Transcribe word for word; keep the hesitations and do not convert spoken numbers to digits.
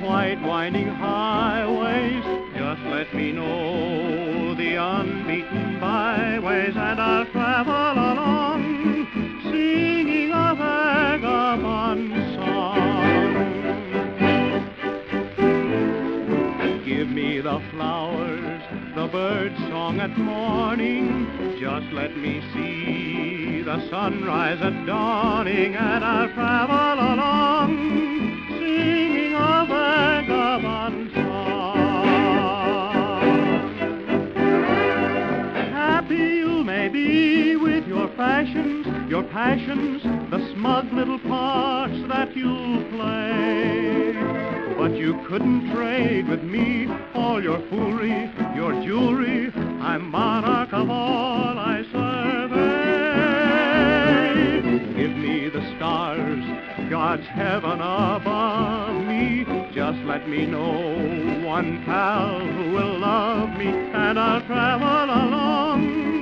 white winding highways. Just let me know the unbeaten byways, and I'll travel along, singing a vagabond song. Give me the flowers, the bird's song at morning. Just let me see the sunrise at dawning, and I'll travel along, singing a vagabond song. Happy you may be with your fashions, your passions, the smug little parts that you play. But you couldn't trade with me all your foolery, your jewelry. I'm monarch of all I survey. Give me the stars, God's heaven above me. Just let me know one pal who will love me, and I'll travel along,